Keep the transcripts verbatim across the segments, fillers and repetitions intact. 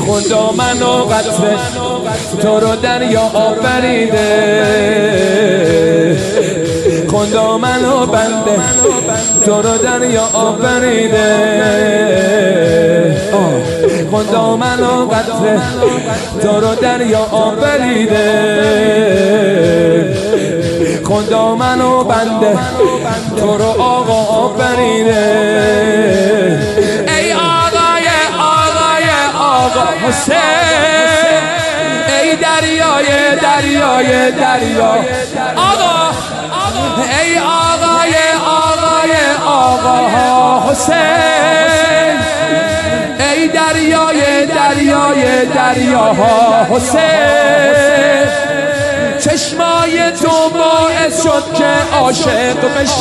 خدا منو قطره تو رو دریا آفریده، خدا منو بنده تو رو دریا آفریده، خدا منو قطره تو رو دریا آفریده، خدا منو بنده تو رو آقا آفریده. ای آقای آقای آقا حسین، ای دریای دریای دریا آقا، ای آقای آقای آقا حسین، ای دریای دریای دریا حسین، چشمای تو باعث شد که عاشق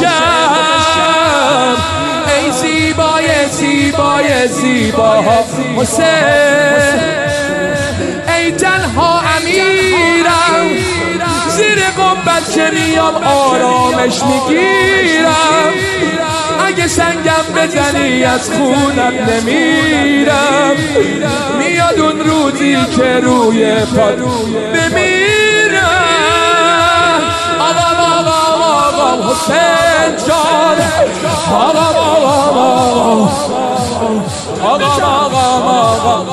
بشم، ای زیبای زیبای زیبا حسین، ای تنها امیرم زیر قبت که میام آرامش میگیرم، اگه سنگم بزنی از خونم نمیرم، میاد اون روزی که روی پات بمیرم. آقا آقا آقا حسین جان، آقا آقا آقا آقا آقا آقا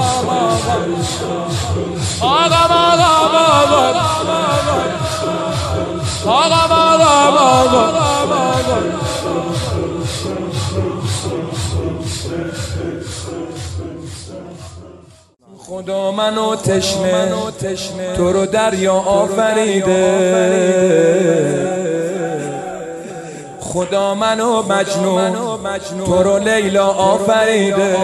خدا منو تشنه تو رو دریا آفریده، خدا منو مجنون تو رو لیلا آفریده،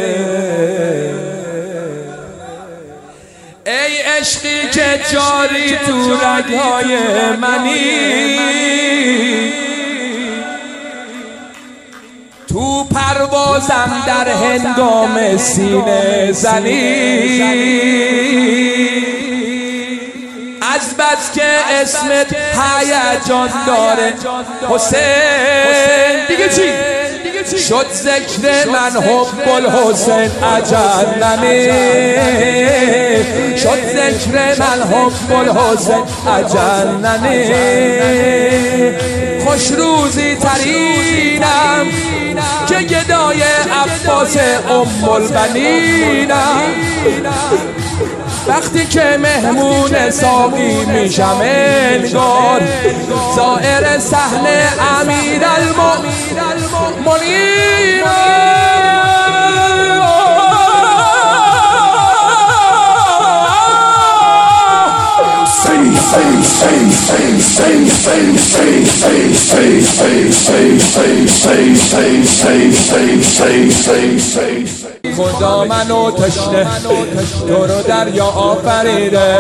ای عشقی که جاری تو رگ‌های منی، تو پروازم در هنگام سینه زنی، از بس که اسمت هیجان داره حسین، دیگه چی؟ شد ذکر من حب الحسین اجلنی، شد ذکر من حب الحسین اجلنی، خوش روزی ترینم که گدای عباس ام البنینم، وقتی که مهمون ساقی میشم انگار زائر صحنه امیرالمؤمنین. خدا منو تشنه تو رو دریا آفریده،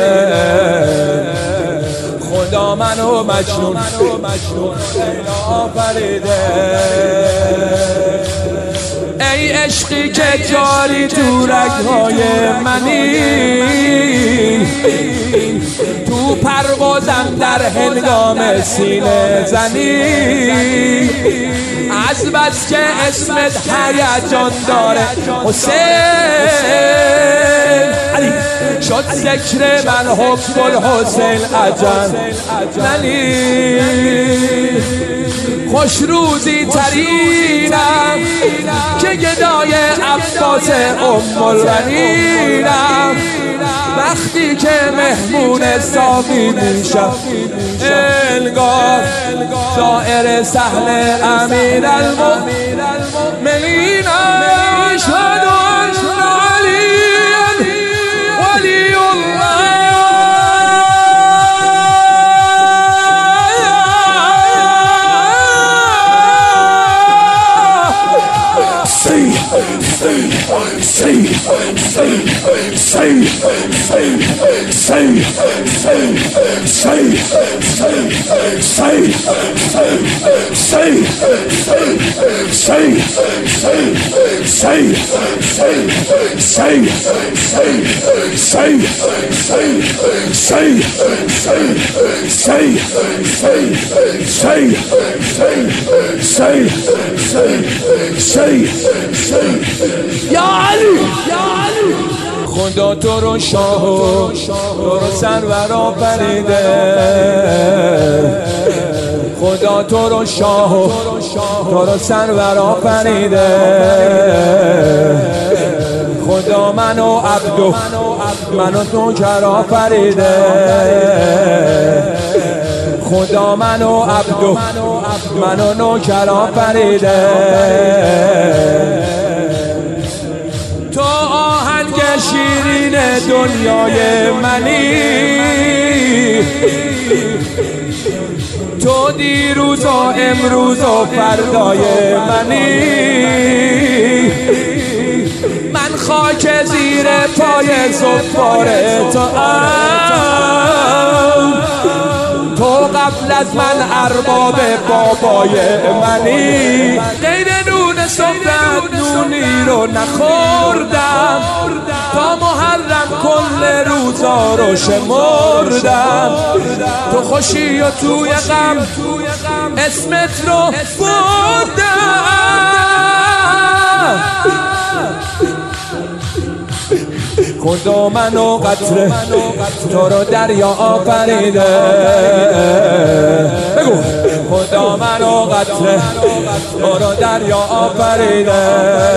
خدا منو مجنون آفریده، ای عشقی که جاری تو رگ‌های منی، تو پروازم در هنگام سینه زنی، از بس که اسمت هیجان داره حسین، شد ذکر من حب الحسین اجلنی، خوش روزی ترینم که گدای عباس ام البنینم، وقتی که مهمون ساقی میشم انگار زائر صحنه امیرالمؤمنین. اشهد ان علیا ولی الله. Say, say, say, say, say, say, say, say, say, say, say, say, say, Ya Ali, Ya Ali. خدا تو رو شاه و تو رو سرور آفریده، خدا تو رو شاه و تو رو سرور آفریده، خدا منو عبدو منو نوکر آفریده، خدا منو عبدو منو نوکر آفریده. تو آهنگ شیرین دنیای منی، تو دیروز و امروز و فردای منی، من خاک زیر پای زفار تو ام، تو قبل از من ارباب بابای منی. غیر نون صبحت نونی رو نخوردم، تا محرم کل روزا رو شمردم، تو خوشی و توی غم اسمت رو بردم. خدا منو قطره تو رو دریا آفریده، بگو خدا منو قطره تو رو دریا آفریده،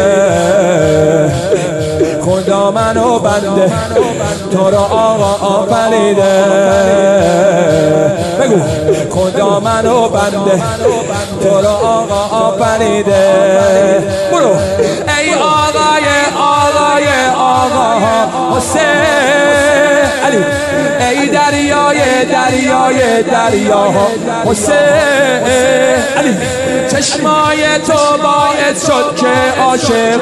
خدا منو بنده تو رو آقا آفریده، بگو خدا منو بنده تو رو آقا آفریده. برو ای آقای آقای آقا حسین علی، ای دریای دریای دریاها حسین علی، چشمای تو باعث شد که عاشق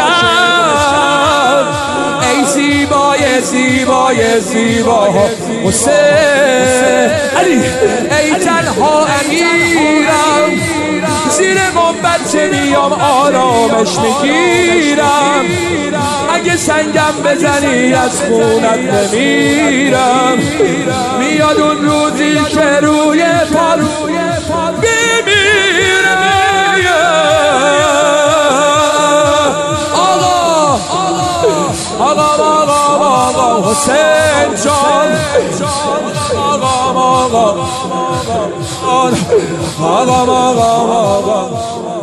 بشم، ای زیبای زیبای زیباها حسین علی، ای تنها امیرم زیر گنبد چه میام آرامش میگیرم، اگه سنگم بزنی از خونت نمیرم، میاد اون روزی که روی پا بمیرم. آقا آقا آقا آقا حسین جان، آقا آقا آقا آقا آقا